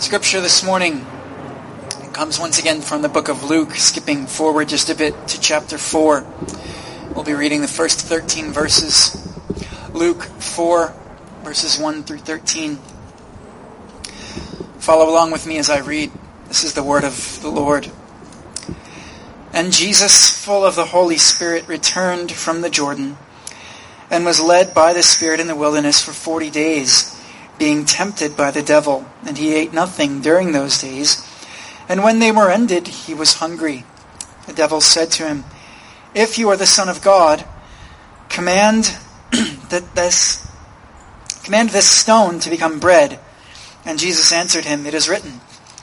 Scripture this morning comes once again from the book of Luke, skipping forward just a bit to chapter 4. We'll be reading the first 13 verses. Luke 4, verses 1 through 13. Follow along with me as I read. This is the word of the Lord. And Jesus, full of the Holy Spirit, returned from the Jordan and was led by the Spirit in the wilderness for 40 days, being tempted by the devil. And he ate nothing during those days. And when they were ended, he was hungry. The devil said to him, "If you are the Son of God, command this stone to become bread." And Jesus answered him, "It is written,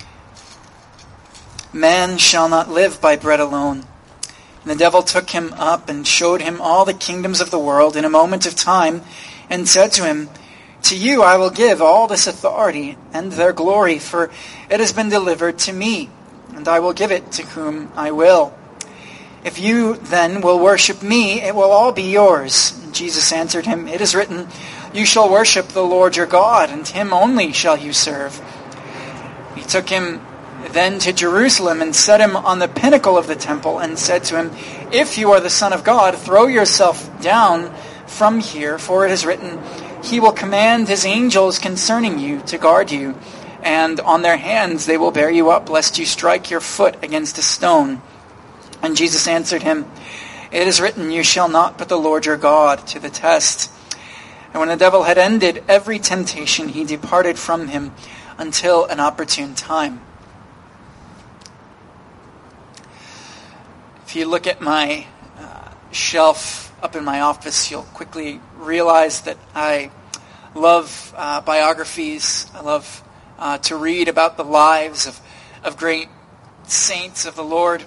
man shall not live by bread alone." And the devil took him up and showed him all the kingdoms of the world in a moment of time, and said to him, "To you I will give all this authority and their glory, for it has been delivered to me, and I will give it to whom I will. If you then will worship me, it will all be yours." And Jesus answered him, "It is written, you shall worship the Lord your God, and him only shall you serve." He took him then to Jerusalem and set him on the pinnacle of the temple and said to him, "If you are the Son of God, throw yourself down from here, for it is written, he will command his angels concerning you to guard you, and on their hands they will bear you up, lest you strike your foot against a stone." And Jesus answered him, "It is written, you shall not put the Lord your God to the test." And when the devil had ended every temptation, he departed from him until an opportune time. If you look at my shelf up in my office, you'll quickly realize that I love biographies. I love to read about the lives of great saints of the Lord.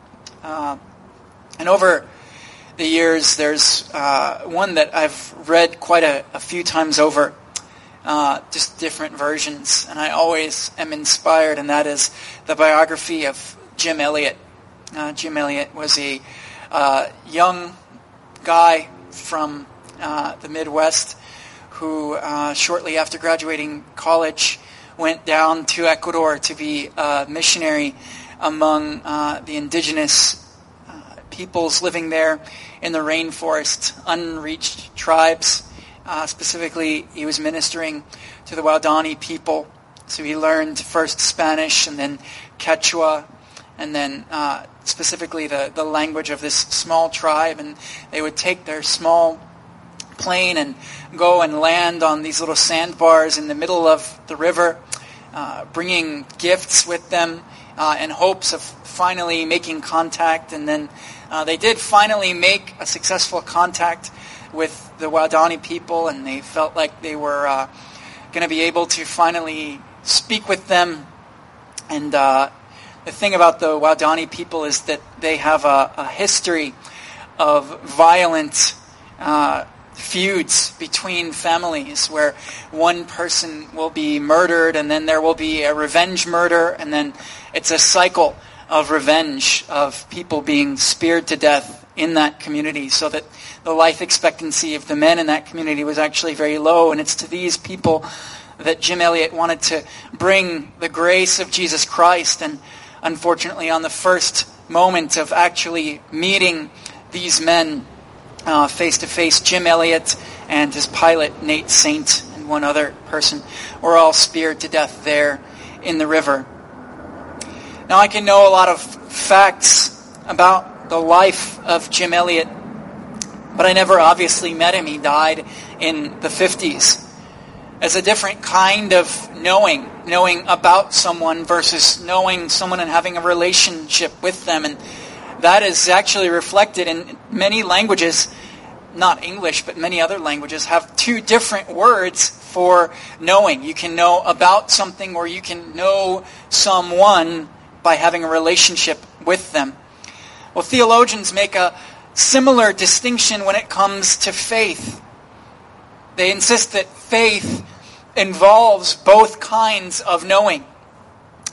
And over the years, there's one that I've read quite a few times over, just different versions. And I always am inspired, and that is the biography of Jim Elliot. Jim Elliot was a young guy from the Midwest who shortly after graduating college went down to Ecuador to be a missionary among the indigenous peoples living there in the rainforest, unreached tribes. Specifically, he was ministering to the Waodani people. So he learned first Spanish and then Quechua, and then specifically the language of this small tribe. And they would take their small plane and go and land on these little sandbars in the middle of the river, bringing gifts with them in hopes of finally making contact. And then they did finally make a successful contact with the Waodani people, and they felt like they were going to be able to finally speak with them. And the thing about the Waodani people is that they have a history of violent feuds between families, where one person will be murdered, and then there will be a revenge murder, and then it's a cycle of revenge, of people being speared to death in that community, so that the life expectancy of the men in that community was actually very low. And it's to these people that Jim Elliot wanted to bring the grace of Jesus Christ. And unfortunately, on the first moment of actually meeting these men face to face, Jim Elliot and his pilot, Nate Saint, and one other person were all speared to death there in the river. Now, I can know a lot of facts about the life of Jim Elliot, but I never obviously met him. He died in the 50s. As a different kind of knowing about someone versus knowing someone and having a relationship with them. And that is actually reflected in many languages, not English, but many other languages have two different words for knowing. You can know about something, or you can know someone by having a relationship with them. Well, theologians make a similar distinction when it comes to faith. They insist that faith involves both kinds of knowing.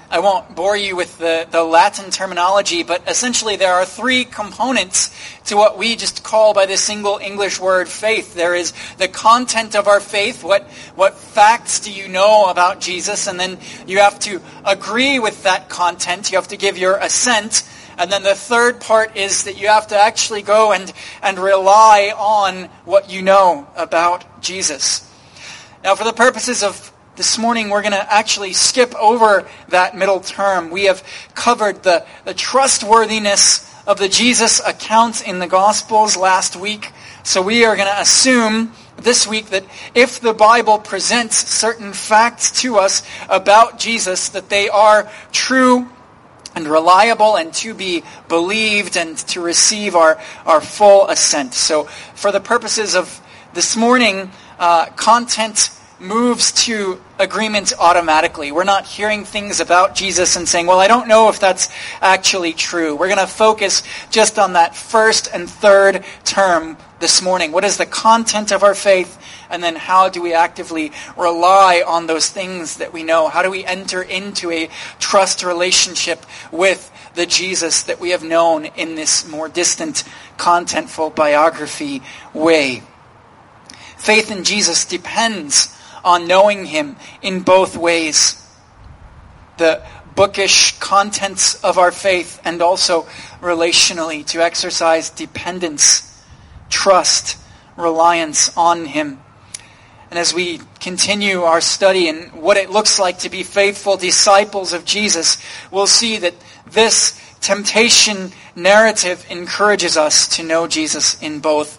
I won't bore you with the Latin terminology, but essentially there are three components to what we just call by the single English word faith. There is the content of our faith. What facts do you know about Jesus? And then you have to agree with that content. You have to give your assent. And then the third part is that you have to actually go and rely on what you know about Jesus. Now, for the purposes of this morning, we're going to actually skip over that middle term. We have covered the trustworthiness of the Jesus account in the Gospels last week. So we are going to assume this week that if the Bible presents certain facts to us about Jesus, that they are true and reliable and to be believed and to receive our full assent. So for the purposes of this morning, content moves to agreement automatically. We're not hearing things about Jesus and saying, well, I don't know if that's actually true. We're going to focus just on that first and third term this morning. What is the content of our faith? And then how do we actively rely on those things that we know? How do we enter into a trust relationship with the Jesus that we have known in this more distant, contentful biography way? Faith in Jesus depends on knowing him in both ways. The bookish contents of our faith and also relationally to exercise dependence, trust, reliance on him. And as we continue our study in what it looks like to be faithful disciples of Jesus, we'll see that this temptation narrative encourages us to know Jesus in both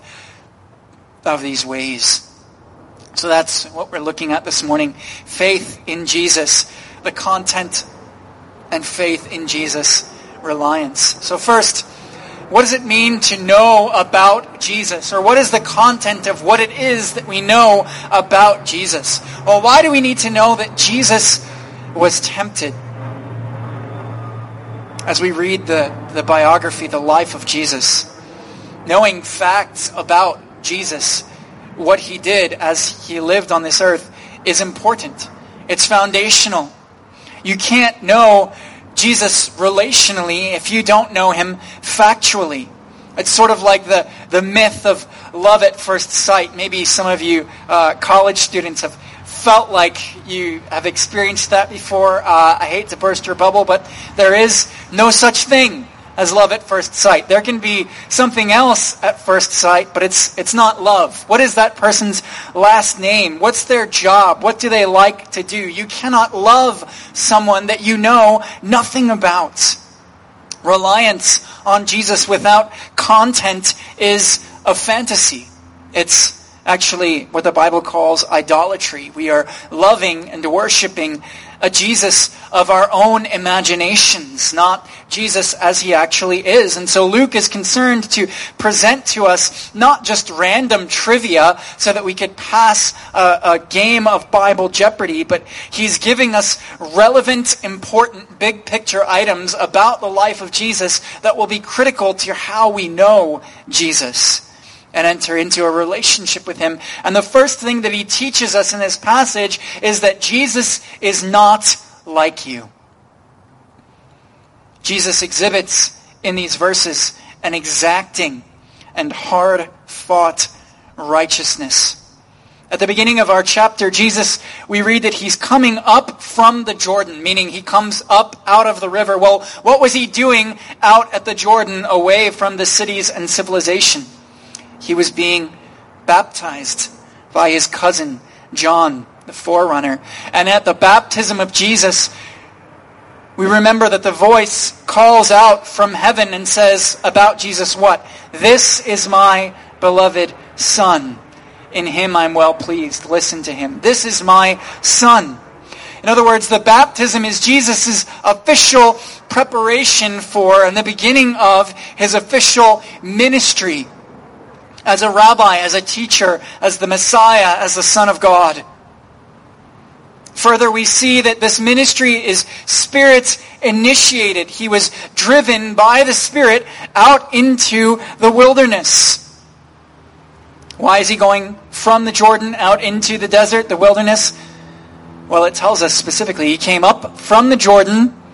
of these ways. So that's what we're looking at this morning. Faith in Jesus, the content, and faith in Jesus, reliance. So first, what does it mean to know about Jesus? Or what is the content of what it is that we know about Jesus? Well, why do we need to know that Jesus was tempted? As we read the biography, the life of Jesus, knowing facts about Jesus, what he did as he lived on this earth, is important. It's foundational. You can't know Jesus relationally if you don't know him factually. It's sort of like the myth of love at first sight. Maybe some of you college students have felt like you have experienced that before. I hate to burst your bubble, but there is no such thing as love at first sight. There can be something else at first sight, but it's not love. What is that person's last name? What's their job? What do they like to do? You cannot love someone that you know nothing about. Reliance on Jesus without content is a fantasy. It's actually what the Bible calls idolatry. We are loving and worshiping a Jesus of our own imaginations, not Jesus as he actually is. And so Luke is concerned to present to us not just random trivia so that we could pass a game of Bible Jeopardy, but he's giving us relevant, important, big picture items about the life of Jesus that will be critical to how we know Jesus and enter into a relationship with him. And the first thing that he teaches us in this passage is that Jesus is not like you. Jesus exhibits in these verses an exacting and hard-fought righteousness. At the beginning of our chapter, we read that he's coming up from the Jordan, meaning he comes up out of the river. Well, what was he doing out at the Jordan away from the cities and civilization? He was being baptized by his cousin, John, the forerunner. And at the baptism of Jesus, we remember that the voice calls out from heaven and says about Jesus what? This is my beloved Son. In him I'm well pleased. Listen to him. This is my Son. In other words, the baptism is Jesus' official preparation for and the beginning of his official ministry as a rabbi, as a teacher, as the Messiah, as the Son of God. Further, we see that this ministry is Spirit-initiated. He was driven by the Spirit out into the wilderness. Why is he going from the Jordan out into the desert, the wilderness? Well, it tells us specifically he came up from the Jordan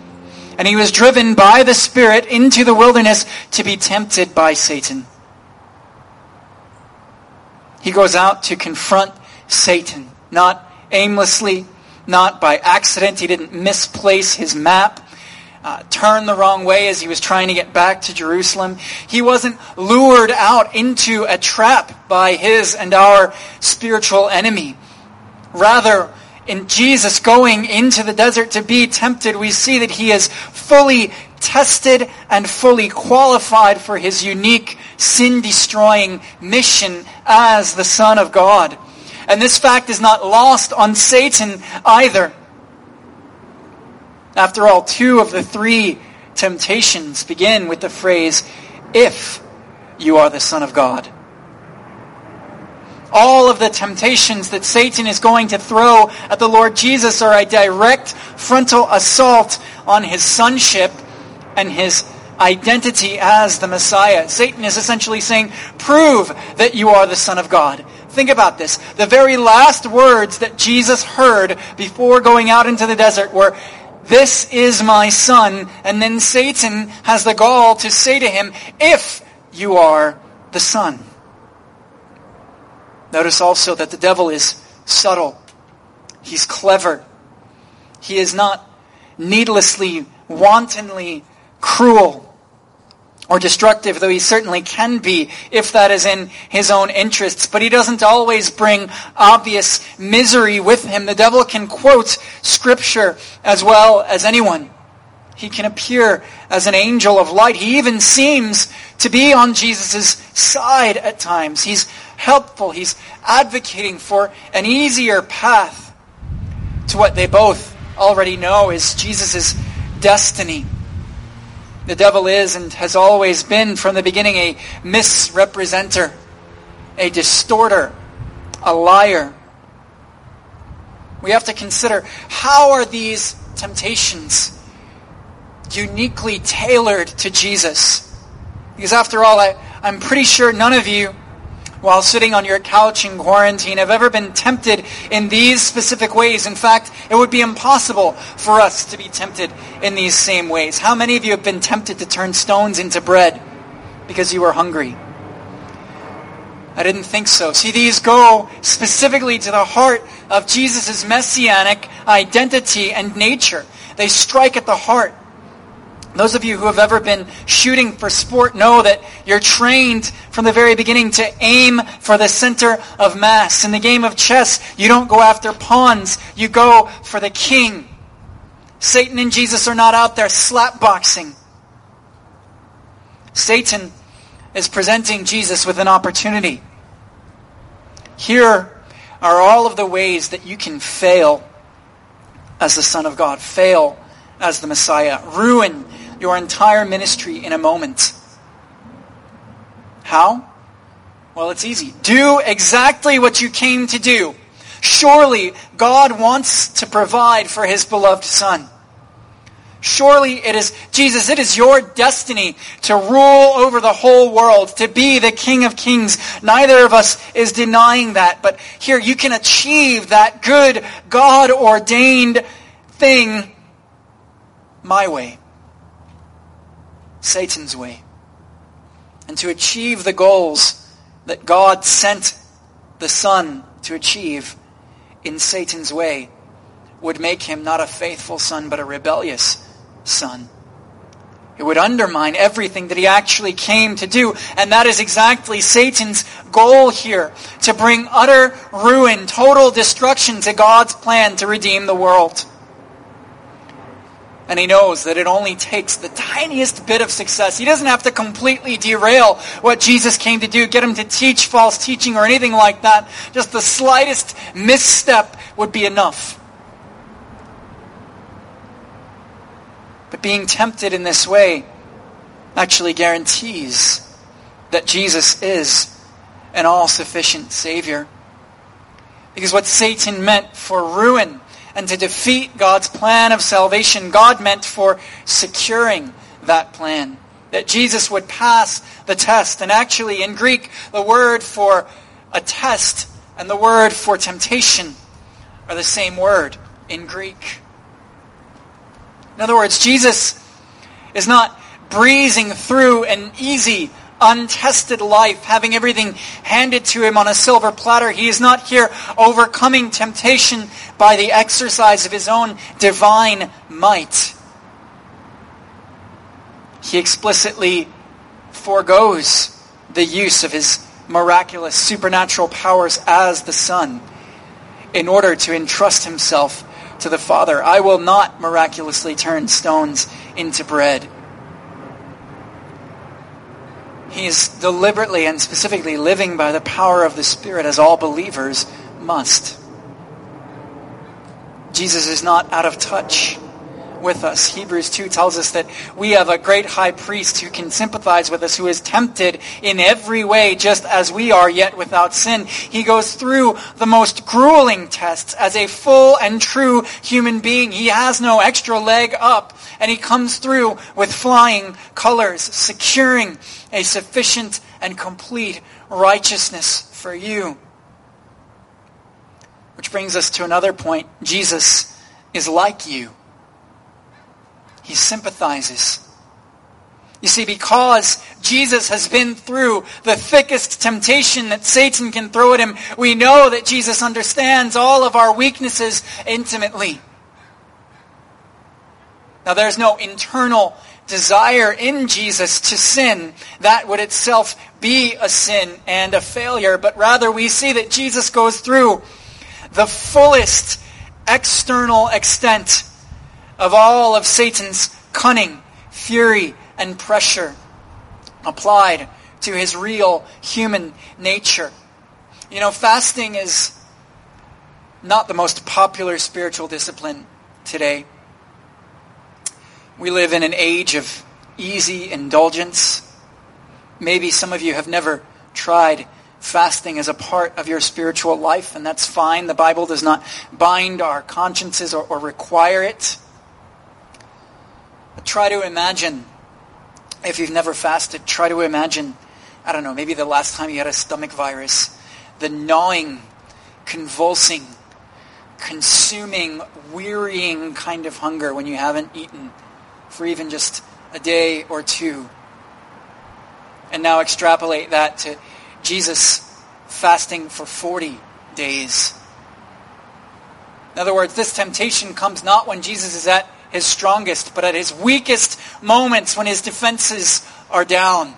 And he was driven by the Spirit into the wilderness to be tempted by Satan. He goes out to confront Satan, not aimlessly, not by accident. He didn't misplace his map, turn the wrong way as he was trying to get back to Jerusalem. He wasn't lured out into a trap by his and our spiritual enemy. Rather, in Jesus going into the desert to be tempted, we see that he is fully tested and fully qualified for his unique sin-destroying mission as the Son of God. And this fact is not lost on Satan either. After all, 2 of the 3 temptations begin with the phrase, "If you are the Son of God." All of the temptations that Satan is going to throw at the Lord Jesus are a direct frontal assault on his sonship and his identity as the Messiah. Satan is essentially saying, prove that you are the Son of God. Think about this. The very last words that Jesus heard before going out into the desert were, "This is my Son." And then Satan has the gall to say to him, "If you are the Son." Notice also that the devil is subtle. He's clever. He is not needlessly, wantonly cruel or destructive, though he certainly can be if that is in his own interests. But he doesn't always bring obvious misery with him. The devil can quote Scripture as well as anyone. He can appear as an angel of light. He even seems to be on Jesus' side at times. He's helpful. He's advocating for an easier path to what they both already know is Jesus' destiny. The devil is and has always been from the beginning a misrepresenter, a distorter, a liar. We have to consider, how are these temptations uniquely tailored to Jesus? Because after all, I'm pretty sure none of you, while sitting on your couch in quarantine, have ever been tempted in these specific ways. In fact, it would be impossible for us to be tempted in these same ways. How many of you have been tempted to turn stones into bread because you were hungry? I didn't think so. See, these go specifically to the heart of Jesus' messianic identity and nature. They strike at the heart. Those of you who have ever been shooting for sport know that you're trained from the very beginning to aim for the center of mass. In the game of chess, you don't go after pawns, you go for the king. Satan and Jesus are not out there slapboxing. Satan is presenting Jesus with an opportunity. Here are all of the ways that you can fail as the Son of God, fail as the Messiah, ruin your entire ministry in a moment. How? Well, it's easy. Do exactly what you came to do. Surely God wants to provide for his beloved Son. Surely it is, Jesus, it is your destiny to rule over the whole world, to be the King of Kings. Neither of us is denying that. But here, you can achieve that good, God-ordained thing my way. Satan's way. And to achieve the goals that God sent the Son to achieve in Satan's way would make him not a faithful son, but a rebellious son. It would undermine everything that he actually came to do. And that is exactly Satan's goal here, to bring utter ruin, total destruction to God's plan to redeem the world. And he knows that it only takes the tiniest bit of success. He doesn't have to completely derail what Jesus came to do, get him to teach false teaching or anything like that. Just the slightest misstep would be enough. But being tempted in this way actually guarantees that Jesus is an all-sufficient Savior. Because what Satan meant for ruin and to defeat God's plan of salvation, God meant for securing that plan. That Jesus would pass the test. And actually, in Greek, the word for a test and the word for temptation are the same word in Greek. In other words, Jesus is not breezing through an easy, untested life, having everything handed to him on a silver platter. He is not here overcoming temptation by the exercise of his own divine might. He explicitly forgoes the use of his miraculous supernatural powers as the Son in order to entrust himself to the Father. I will not miraculously turn stones into bread. He is deliberately and specifically living by the power of the Spirit, as all believers must. Jesus is not out of touch with us. Hebrews 2 tells us that we have a great high priest who can sympathize with us, who is tempted in every way just as we are, yet without sin. He goes through the most grueling tests as a full and true human being. He has no extra leg up, and he comes through with flying colors, securing a sufficient and complete righteousness for you. Which brings us to another point. Jesus is like you. He sympathizes. You see, because Jesus has been through the thickest temptation that Satan can throw at him, we know that Jesus understands all of our weaknesses intimately. Now, there's no internal desire in Jesus to sin. That would itself be a sin and a failure. But rather, we see that Jesus goes through the fullest external extent of all of Satan's cunning, fury, and pressure applied to his real human nature. You know, fasting is not the most popular spiritual discipline today. We live in an age of easy indulgence. Maybe some of you have never tried fasting as a part of your spiritual life, and that's fine. The Bible does not bind our consciences or require it. But try to imagine, if you've never fasted, try to imagine, I don't know, maybe the last time you had a stomach virus, the gnawing, convulsing, consuming, wearying kind of hunger when you haven't eaten for even just a day or two. And now extrapolate that to Jesus fasting for 40 days. In other words, this temptation comes not when Jesus is at his strongest, but at his weakest moments, when his defenses are down.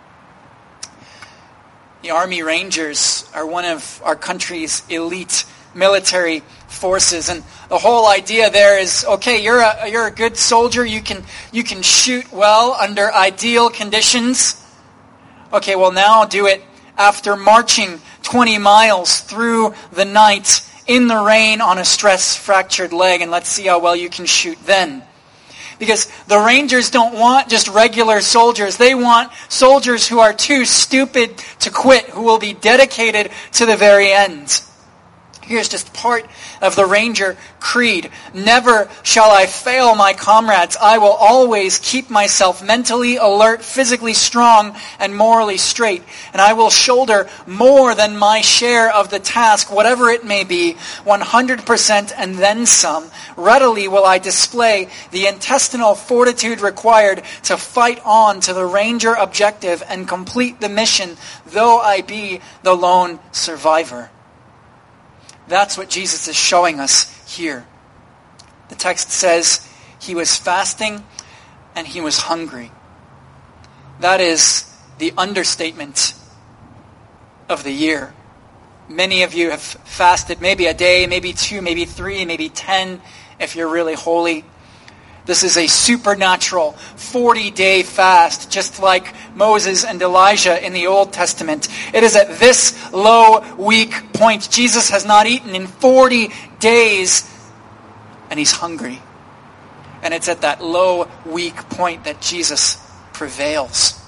The Army Rangers are one of our country's elite military forces, and the whole idea there is, okay, you're a good soldier, you can shoot well under ideal conditions. Okay, well, now do it after marching 20 miles through the night in the rain on a stress-fractured leg, and let's see how well you can shoot then. Because the Rangers don't want just regular soldiers. They want soldiers who are too stupid to quit, who will be dedicated to the very end. Here's just part of the Ranger creed. Never shall I fail my comrades. I will always keep myself mentally alert, physically strong, and morally straight. And I will shoulder more than my share of the task, whatever it may be, 100% and then some. Readily will I display the intestinal fortitude required to fight on to the Ranger objective and complete the mission, though I be the lone survivor. That's what Jesus is showing us here. The text says he was fasting and he was hungry. That is the understatement of the year. Many of you have fasted maybe a day, maybe 2, maybe 3, maybe 10 if you're really holy. This is a supernatural 40-day fast, just like Moses and Elijah in the Old Testament. It is at this low, weak point. Jesus has not eaten in 40 days, and he's hungry. And it's at that low, weak point that Jesus prevails.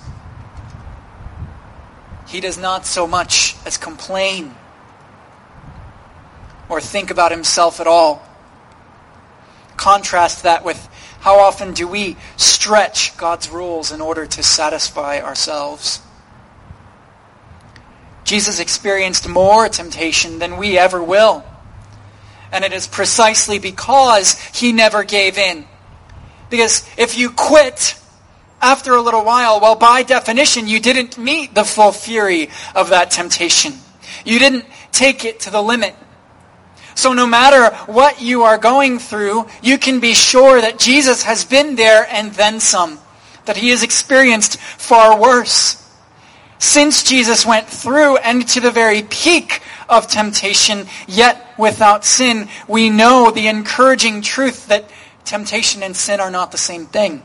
He does not so much as complain or think about himself at all. Contrast that with how often do we stretch God's rules in order to satisfy ourselves? Jesus experienced more temptation than we ever will. And it is precisely because he never gave in. Because if you quit, after a little while, well, by definition, you didn't meet the full fury of that temptation. You didn't take it to the limit. So no matter what you are going through, you can be sure that Jesus has been there and then some, that he has experienced far worse. Since Jesus went through and to the very peak of temptation, yet without sin, we know the encouraging truth that temptation and sin are not the same thing.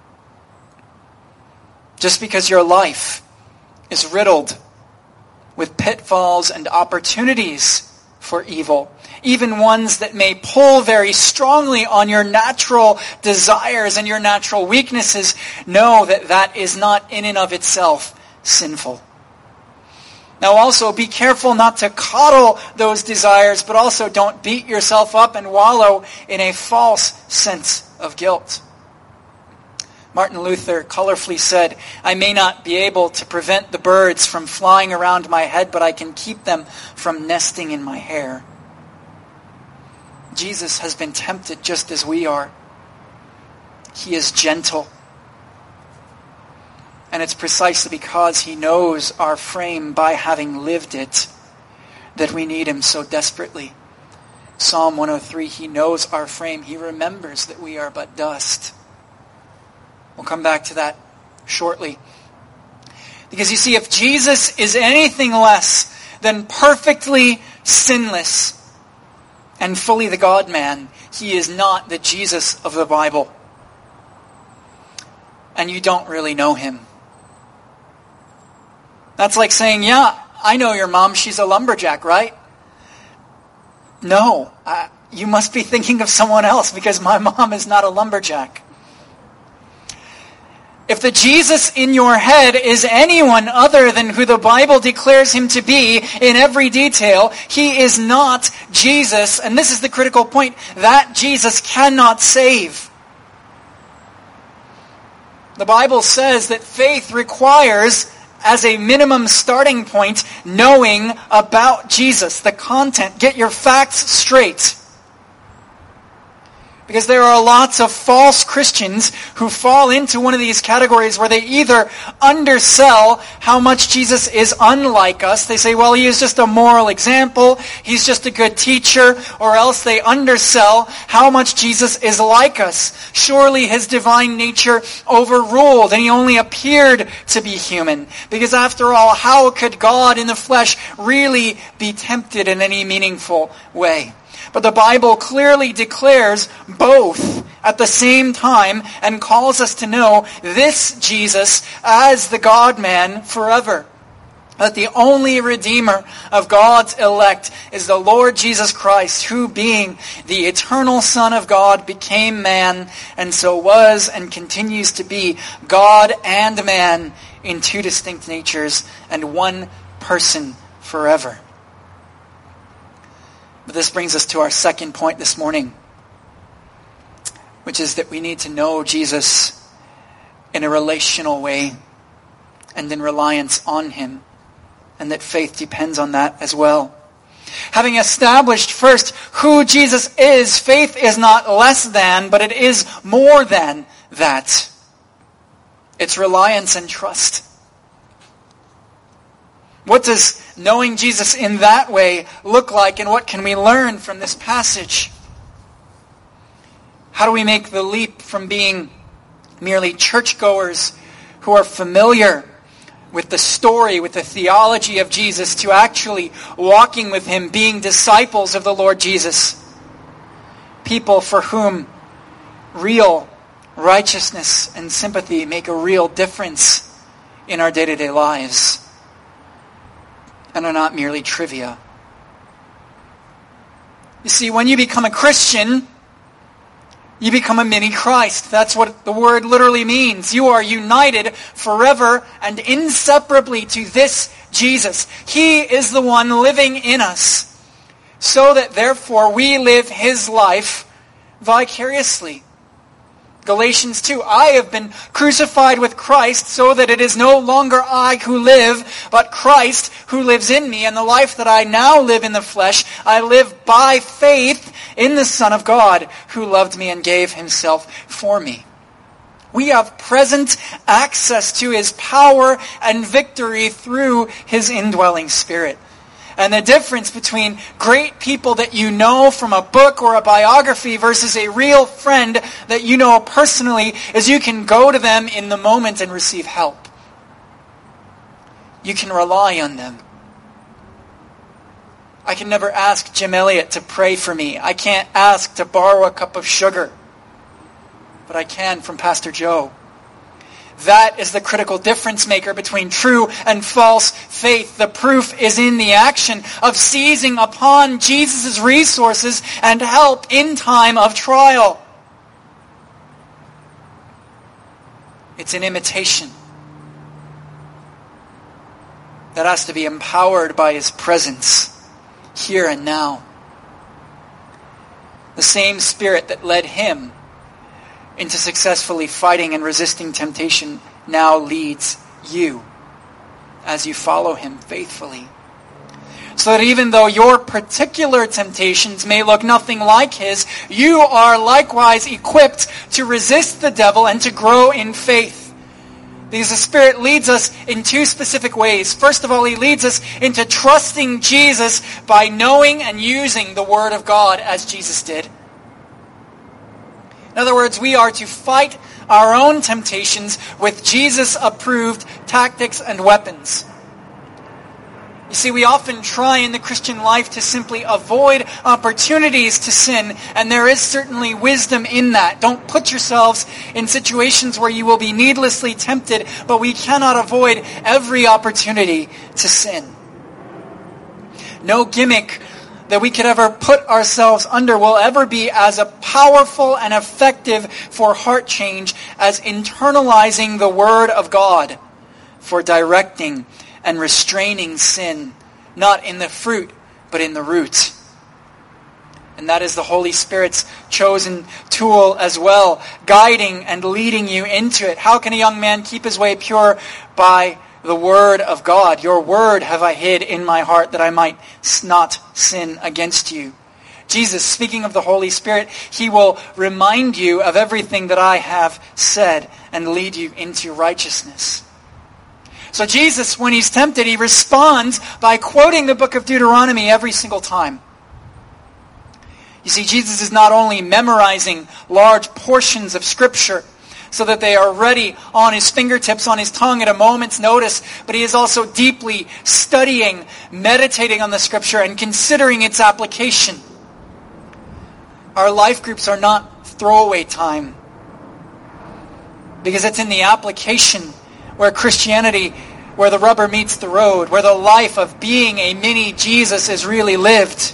Just because your life is riddled with pitfalls and opportunities for evil, even ones that may pull very strongly on your natural desires and your natural weaknesses, know that that is not in and of itself sinful. Now also be careful not to coddle those desires, but also don't beat yourself up and wallow in a false sense of guilt. Martin Luther colorfully said, "I may not be able to prevent the birds from flying around my head, but I can keep them from nesting in my hair." Jesus has been tempted just as we are. He is gentle. And it's precisely because he knows our frame by having lived it that we need him so desperately. Psalm 103, he knows our frame. He remembers that we are but dust. We'll come back to that shortly. Because you see, if Jesus is anything less than perfectly sinless and fully the God-man, he is not the Jesus of the Bible. And you don't really know him. That's like saying, yeah, I know your mom, she's a lumberjack, right? No, you must be thinking of someone else, because my mom is not a lumberjack. If the Jesus in your head is anyone other than who the Bible declares him to be in every detail, he is not Jesus. And this is the critical point. That Jesus cannot save. The Bible says that faith requires, as a minimum starting point, knowing about Jesus, the content. Get your facts straight. Because there are lots of false Christians who fall into one of these categories where they either undersell how much Jesus is unlike us. They say, well, he is just a moral example. He's just a good teacher. Or else they undersell how much Jesus is like us. Surely his divine nature overruled and he only appeared to be human. Because after all, how could God in the flesh really be tempted in any meaningful way? But the Bible clearly declares both at the same time and calls us to know this Jesus as the God-man forever. That the only Redeemer of God's elect is the Lord Jesus Christ, who being the eternal Son of God became man, and so was and continues to be God and man in two distinct natures and one person forever. But this brings us to our second point this morning, which is that we need to know Jesus in a relational way and in reliance on him, and that faith depends on that as well. Having established first who Jesus is, faith is not less than, but it is more than that. It's reliance and trust. What does knowing Jesus in that way look like, and what can we learn from this passage? How do we make the leap from being merely churchgoers who are familiar with the story, with the theology of Jesus, to actually walking with him, being disciples of the Lord Jesus? People for whom real righteousness and sympathy make a real difference in our day-to-day lives, and are not merely trivia. You see, when you become a Christian, you become a mini Christ. That's what the word literally means. You are united forever and inseparably to this Jesus. He is the one living in us, so that therefore we live his life vicariously. Galatians 2, I have been crucified with Christ so that it is no longer I who live, but Christ who lives in me. And the life that I now live in the flesh, I live by faith in the Son of God who loved me and gave himself for me. We have present access to his power and victory through his indwelling Spirit. And the difference between great people that you know from a book or a biography versus a real friend that you know personally is you can go to them in the moment and receive help. You can rely on them. I can never ask Jim Elliott to pray for me. I can't ask to borrow a cup of sugar. But I can from Pastor Joe. That is the critical difference maker between true and false faith. The proof is in the action of seizing upon Jesus' resources and help in time of trial. It's an imitation that has to be empowered by his presence here and now. The same Spirit that led him into successfully fighting and resisting temptation now leads you as you follow him faithfully. So that even though your particular temptations may look nothing like his, you are likewise equipped to resist the devil and to grow in faith. Because the Spirit leads us in two specific ways. First of all, he leads us into trusting Jesus by knowing and using the Word of God as Jesus did. In other words, we are to fight our own temptations with Jesus-approved tactics and weapons. You see, we often try in the Christian life to simply avoid opportunities to sin, and there is certainly wisdom in that. Don't put yourselves in situations where you will be needlessly tempted, but we cannot avoid every opportunity to sin. No gimmick that we could ever put ourselves under will ever be as powerful and effective for heart change as internalizing the Word of God for directing and restraining sin, not in the fruit, but in the root. And that is the Holy Spirit's chosen tool as well, guiding and leading you into it. How can a young man keep his way pure? By the Word of God. Your Word have I hid in my heart that I might not sin against you. Jesus, speaking of the Holy Spirit, he will remind you of everything that I have said and lead you into righteousness. So Jesus, when he's tempted, he responds by quoting the book of Deuteronomy every single time. You see, Jesus is not only memorizing large portions of Scripture so that they are ready on his fingertips, on his tongue at a moment's notice, but he is also deeply studying, meditating on the Scripture, and considering its application. Our life groups are not throwaway time, because it's in the application where Christianity, where the rubber meets the road, where the life of being a mini Jesus is really lived.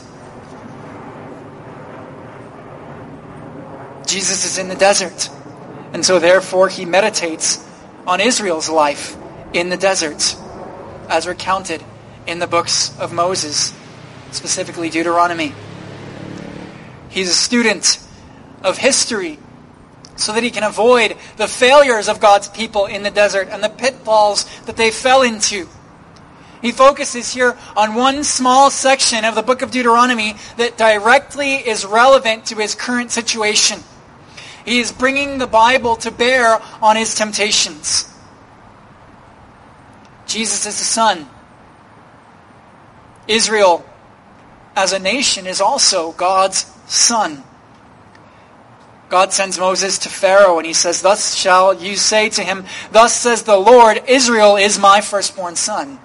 Jesus is in the desert, and so therefore he meditates on Israel's life in the desert, as recounted in the books of Moses, specifically Deuteronomy. He's a student of history so that he can avoid the failures of God's people in the desert and the pitfalls that they fell into. He focuses here on one small section of the book of Deuteronomy that directly is relevant to his current situation. He is bringing the Bible to bear on his temptations. Jesus is the Son. Israel as a nation is also God's son. God sends Moses to Pharaoh and he says, "Thus shall you say to him, thus says the Lord, Israel is my firstborn son."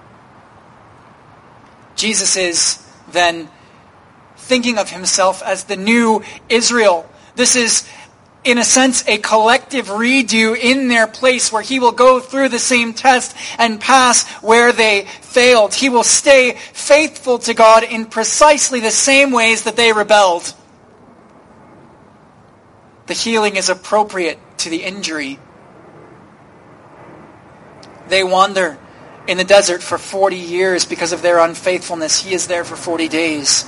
Jesus is then thinking of himself as the new Israel. This is, in a sense, a collective redo in their place where he will go through the same test and pass where they failed. He will stay faithful to God in precisely the same ways that they rebelled. The healing is appropriate to the injury. They wander in the desert for 40 years because of their unfaithfulness. He is there for 40 days.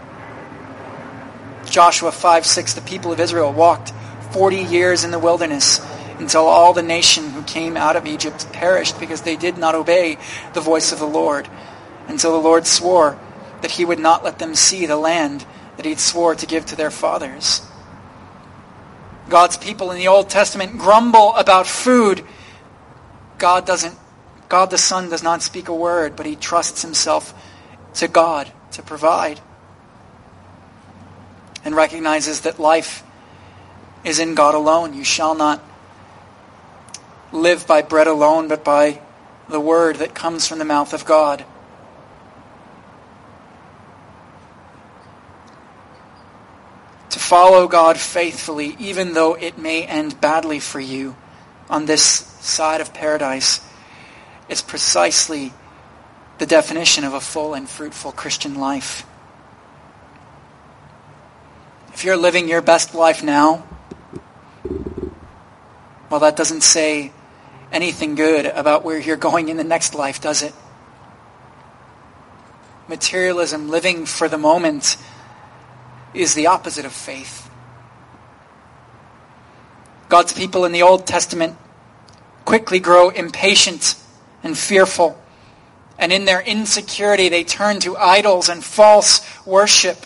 Joshua 5:6, the people of Israel walked 40 years in the wilderness until all the nation who came out of Egypt perished because they did not obey the voice of the Lord, until the Lord swore that he would not let them see the land that he swore to give to their fathers. God's people in the Old Testament grumble about food. God the Son does not speak a word, but he trusts himself to God to provide. And recognizes that life is in God alone. You shall not live by bread alone, but by the word that comes from the mouth of God. To follow God faithfully, even though it may end badly for you on this side of paradise, is precisely the definition of a full and fruitful Christian life. If you're living your best life now, well, that doesn't say anything good about where you're going in the next life, does it? Materialism, living for the moment, is the opposite of faith. God's people in the Old Testament quickly grow impatient and fearful, and in their insecurity they turn to idols and false worship.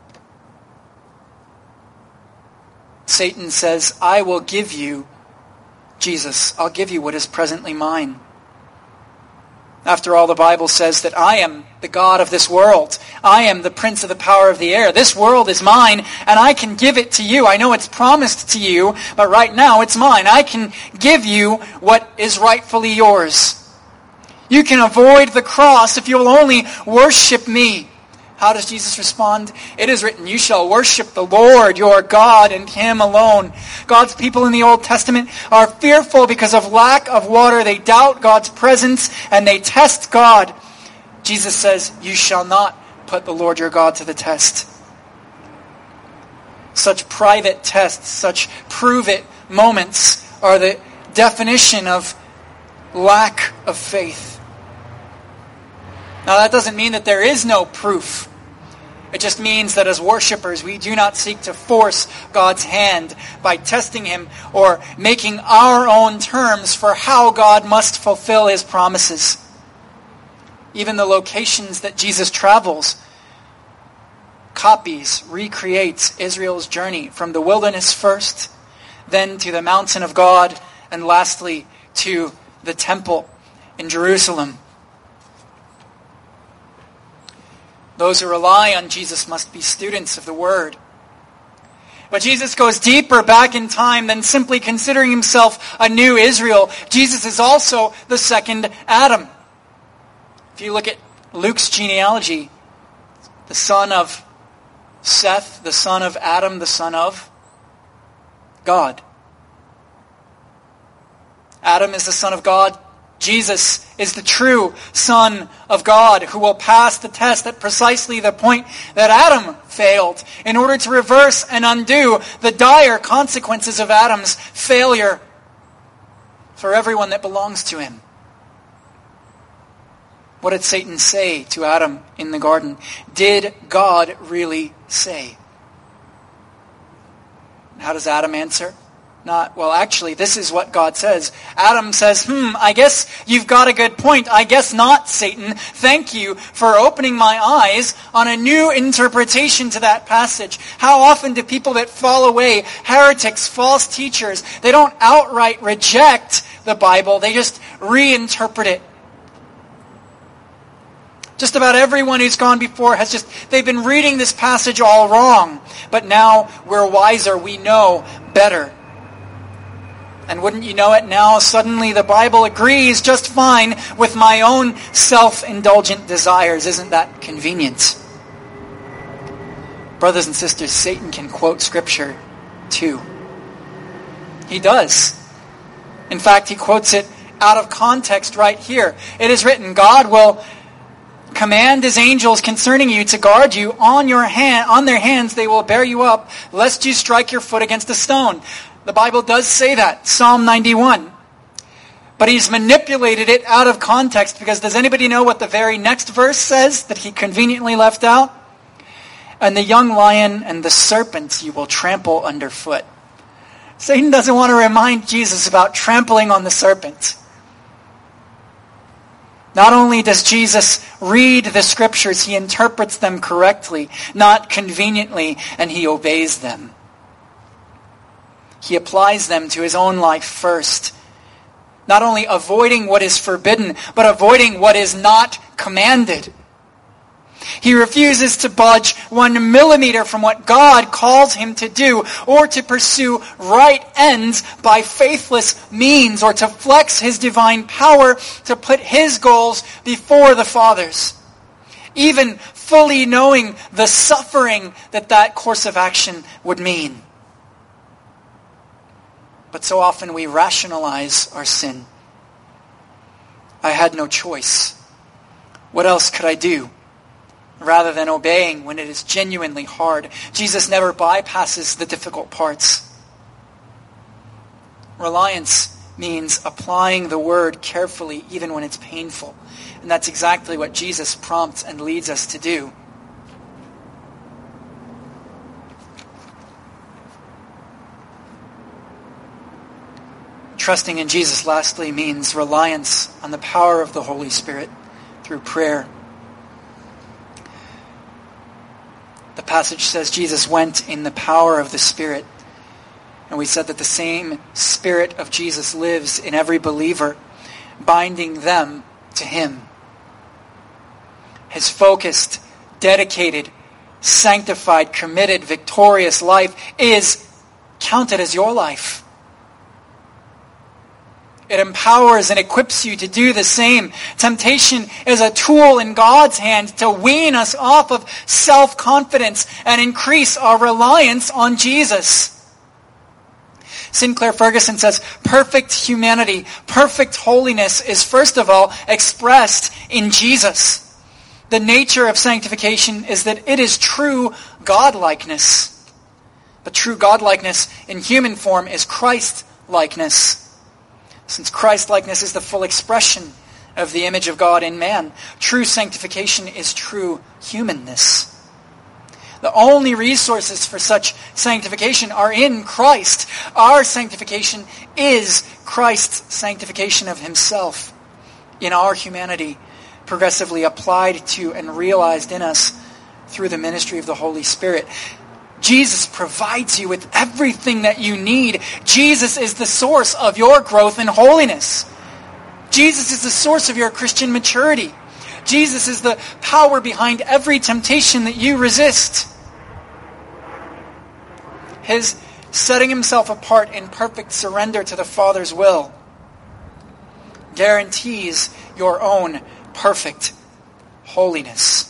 Satan says, I will give you, Jesus, I'll give you what is presently mine. After all, the Bible says that I am the God of this world. I am the prince of the power of the air. This world is mine, and I can give it to you. I know it's promised to you, but right now it's mine. I can give you what is rightfully yours. You can avoid the cross if you will only worship me. How does Jesus respond? It is written, you shall worship the Lord your God and him alone. God's people in the Old Testament are fearful because of lack of water. They doubt God's presence and they test God. Jesus says, you shall not put the Lord your God to the test. Such private tests, such prove-it moments are the definition of lack of faith. Now that doesn't mean that there is no proof. It just means that as worshipers, we do not seek to force God's hand by testing him or making our own terms for how God must fulfill his promises. Even the locations that Jesus travels recreates Israel's journey from the wilderness first, then to the mountain of God, and lastly to the temple in Jerusalem. Those who rely on Jesus must be students of the Word. But Jesus goes deeper back in time than simply considering himself a new Israel. Jesus is also the second Adam. If you look at Luke's genealogy, the son of Seth, the son of Adam, the son of God. Adam is the son of God. Jesus is the true Son of God who will pass the test at precisely the point that Adam failed in order to reverse and undo the dire consequences of Adam's failure for everyone that belongs to him. What did Satan say to Adam in the garden? Did God really say? How does Adam answer? Not, well, actually, this is what God says. Adam says, I guess you've got a good point. I guess not, Satan. Thank you for opening my eyes on a new interpretation to that passage. How often do people that fall away, heretics, false teachers, they don't outright reject the Bible, they just reinterpret it. Just about everyone who's gone before they've been reading this passage all wrong. But now we're wiser, we know better. And wouldn't you know it now, suddenly the Bible agrees just fine with my own self-indulgent desires. Isn't that convenient? Brothers and sisters, Satan can quote Scripture too. He does. In fact, he quotes it out of context right here. It is written, God will command his angels concerning you to guard you on their hands they will bear you up, lest you strike your foot against a stone. The Bible does say that, Psalm 91. But he's manipulated it out of context, because does anybody know what the very next verse says that he conveniently left out? And the young lion and the serpents you will trample underfoot. Satan doesn't want to remind Jesus about trampling on the serpent. Not only does Jesus read the Scriptures, he interprets them correctly, not conveniently, and he obeys them. he applies them to his own life first. Not only avoiding what is forbidden, but avoiding what is not commanded. He refuses to budge 1 millimeter from what God calls him to do, or to pursue right ends by faithless means, or to flex his divine power to put his goals before the Father's, even fully knowing the suffering that course of action would mean. But so often we rationalize our sin. I had no choice. What else could I do? Rather than obeying when it is genuinely hard. Jesus never bypasses the difficult parts. Reliance means applying the word carefully even when it's painful. And that's exactly what Jesus prompts and leads us to do. Trusting in Jesus, lastly, means reliance on the power of the Holy Spirit through prayer. The passage says Jesus went in the power of the Spirit. And we said that the same Spirit of Jesus lives in every believer, binding them to him. His focused, dedicated, sanctified, committed, victorious life is counted as your life. It empowers and equips you to do the same. Temptation is a tool in God's hand to wean us off of self-confidence and increase our reliance on Jesus. Sinclair Ferguson says, perfect humanity, perfect holiness is first of all expressed in Jesus. The nature of sanctification is that it is true godlikeness. But true godlikeness in human form is Christ-likeness. Since Christ-likeness is the full expression of the image of God in man, true sanctification is true humanness. The only resources for such sanctification are in Christ. Our sanctification is Christ's sanctification of himself in our humanity, progressively applied to and realized in us through the ministry of the Holy Spirit. Jesus provides you with everything that you need. Jesus is the source of your growth in holiness. Jesus is the source of your Christian maturity. Jesus is the power behind every temptation that you resist. His setting himself apart in perfect surrender to the Father's will guarantees your own perfect holiness.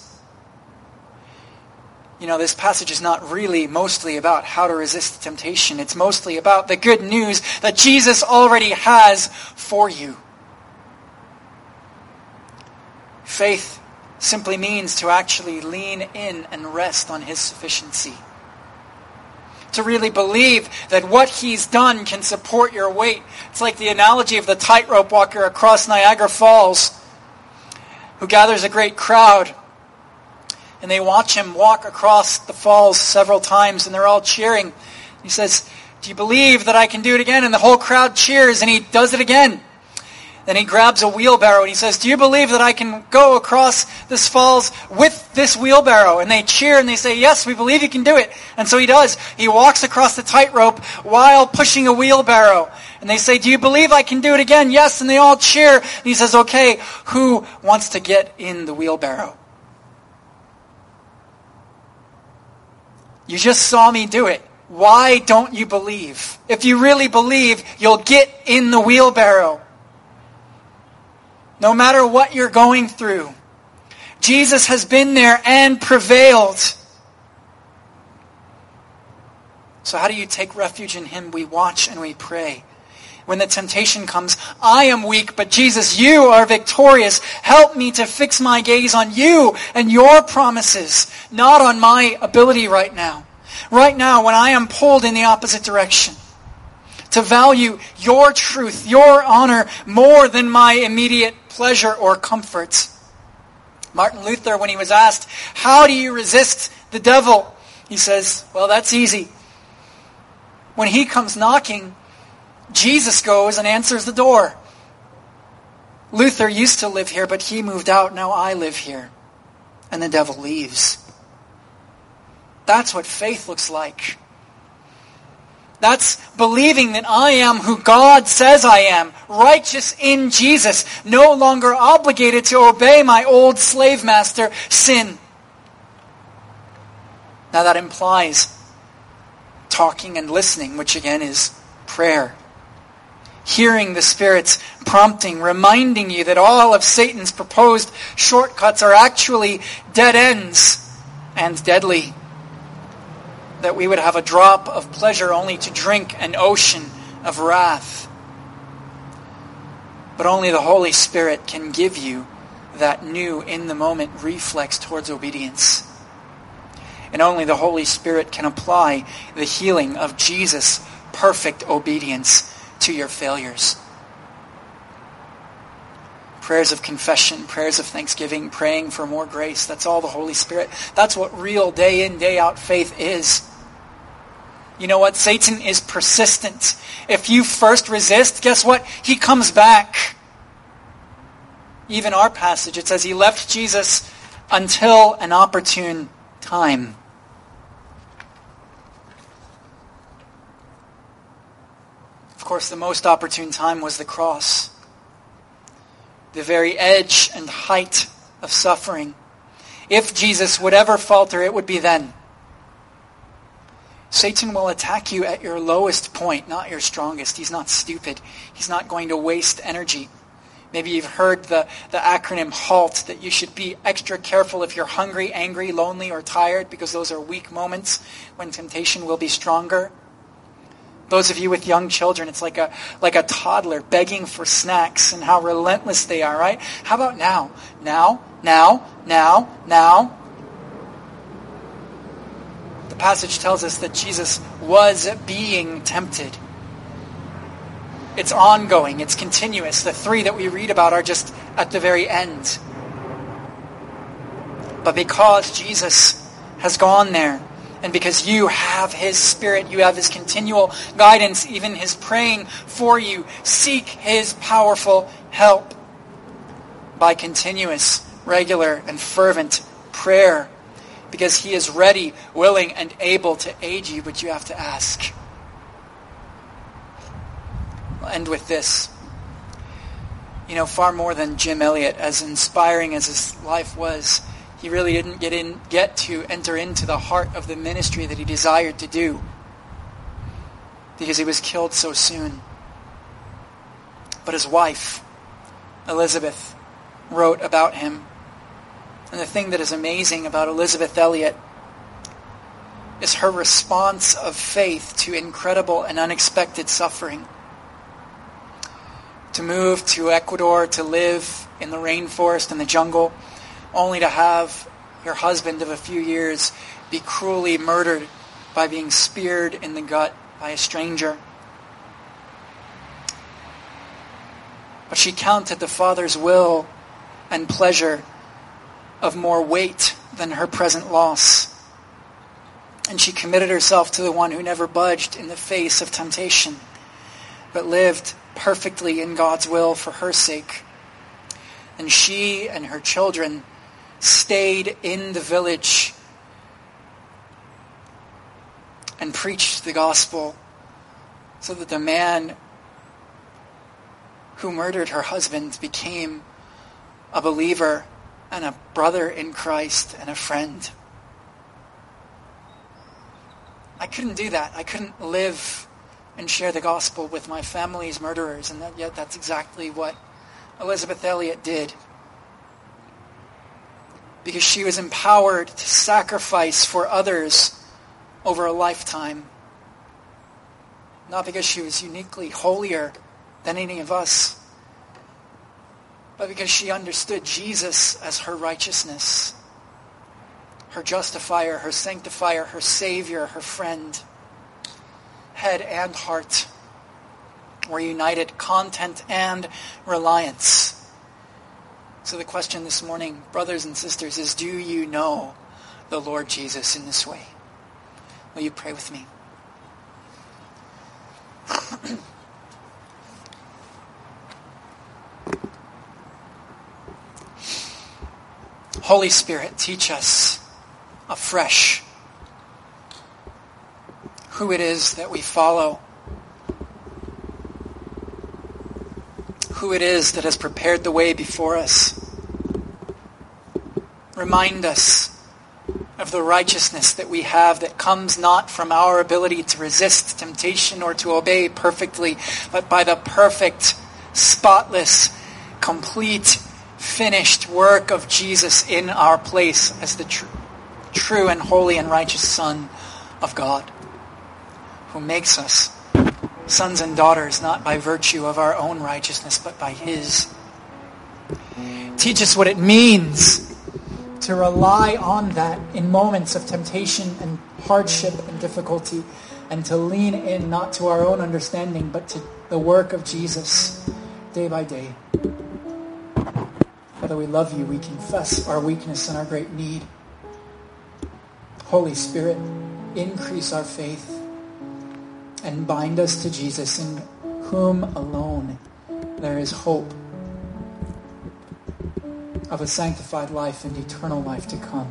You know, this passage is not really mostly about how to resist temptation. It's mostly about the good news that Jesus already has for you. Faith simply means to actually lean in and rest on his sufficiency. To really believe that what he's done can support your weight. It's like the analogy of the tightrope walker across Niagara Falls who gathers a great crowd. And they watch him walk across the falls several times, and they're all cheering. He says, "Do you believe that I can do it again?" And the whole crowd cheers, and he does it again. Then he grabs a wheelbarrow, and he says, "Do you believe that I can go across this falls with this wheelbarrow?" And they cheer, and they say, "Yes, we believe you can do it." And so he does. He walks across the tightrope while pushing a wheelbarrow. And they say, "Do you believe I can do it again?" "Yes," and they all cheer. And he says, "Okay, who wants to get in the wheelbarrow?" You just saw me do it. Why don't you believe? If you really believe, you'll get in the wheelbarrow. No matter what you're going through, Jesus has been there and prevailed. So how do you take refuge in him? We watch and we pray. When the temptation comes, I am weak, but Jesus, you are victorious. Help me to fix my gaze on you and your promises, not on my ability right now. Right now, when I am pulled in the opposite direction, to value your truth, your honor, more than my immediate pleasure or comfort. Martin Luther, when he was asked, how do you resist the devil? He says, well, that's easy. When he comes knocking, Jesus goes and answers the door. Luther used to live here, but he moved out. Now I live here. And the devil leaves. That's what faith looks like. That's believing that I am who God says I am, righteous in Jesus, no longer obligated to obey my old slave master, sin. Now that implies talking and listening, which again is prayer. Hearing the Spirit's prompting, reminding you that all of Satan's proposed shortcuts are actually dead ends and deadly. That we would have a drop of pleasure only to drink an ocean of wrath. But only the Holy Spirit can give you that new, in-the-moment reflex towards obedience. And only the Holy Spirit can apply the healing of Jesus' perfect obedience to your failures. Prayers of confession, prayers of thanksgiving, praying for more grace. That's all the Holy Spirit. That's what real day in, day out faith is. You know what? Satan is persistent. If you first resist, guess what? He comes back. Even our passage, it says he left Jesus until an opportune time. Of course, the most opportune time was the cross. The very edge and height of suffering. If Jesus would ever falter, it would be then. Satan will attack you at your lowest point, not your strongest. He's not stupid. He's not going to waste energy. Maybe you've heard the acronym HALT, that you should be extra careful if you're hungry, angry, lonely, or tired, because those are weak moments when temptation will be stronger. Those of you with young children, it's like a toddler begging for snacks and how relentless they are, right? How about now? Now. The passage tells us that Jesus was being tempted. It's ongoing. It's continuous. The three that we read about are just at the very end. But because Jesus has gone there, and because you have His Spirit, you have His continual guidance, even His praying for you, seek His powerful help by continuous, regular, and fervent prayer. Because He is ready, willing, and able to aid you, but you have to ask. I'll end with this. You know, far more than Jim Elliot, as inspiring as his life was, he really didn't get to enter into the heart of the ministry that he desired to do, because he was killed so soon. But his wife, Elizabeth, wrote about him. And the thing that is amazing about Elisabeth Elliot is her response of faith to incredible and unexpected suffering. To move to Ecuador, to live in the rainforest and the jungle, only to have your husband of a few years be cruelly murdered by being speared in the gut by a stranger. But she counted the Father's will and pleasure of more weight than her present loss. And she committed herself to the one who never budged in the face of temptation, but lived perfectly in God's will for her sake. And she and her children stayed in the village and preached the gospel, so that the man who murdered her husband became a believer and a brother in Christ and a friend. I couldn't do that. I couldn't live and share the gospel with my family's murderers, and yet that's exactly what Elisabeth Elliot did. Because she was empowered to sacrifice for others over a lifetime. Not because she was uniquely holier than any of us, but because she understood Jesus as her righteousness, her justifier, her sanctifier, her savior, her friend. Head and heart were united, content and reliance. So the question this morning, brothers and sisters, is, do you know the Lord Jesus in this way? Will you pray with me? Holy Spirit, teach us afresh who it is that we follow, who it is that has prepared the way before us. Remind us of the righteousness that we have that comes not from our ability to resist temptation or to obey perfectly, but by the perfect, spotless, complete, finished work of Jesus in our place as the true and holy and righteous Son of God, who makes us sons and daughters not by virtue of our own righteousness, but by His. Teach us what it means to rely on that in moments of temptation and hardship and difficulty, and to lean in not to our own understanding, but to the work of Jesus day by day. Father, we love you. We confess our weakness and our great need. Holy Spirit, increase our faith and bind us to Jesus, in whom alone there is hope of a sanctified life and eternal life to come.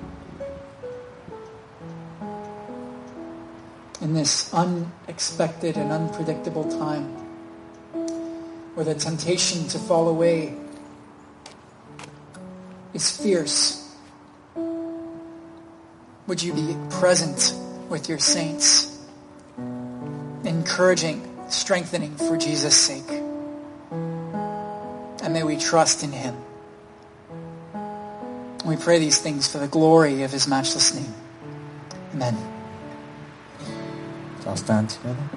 In this unexpected and unpredictable time, where the temptation to fall away is fierce, would you be present with your saints, encouraging, strengthening for Jesus' sake. And may we trust in Him. We pray these things for the glory of His matchless name. Amen. Shall stand together.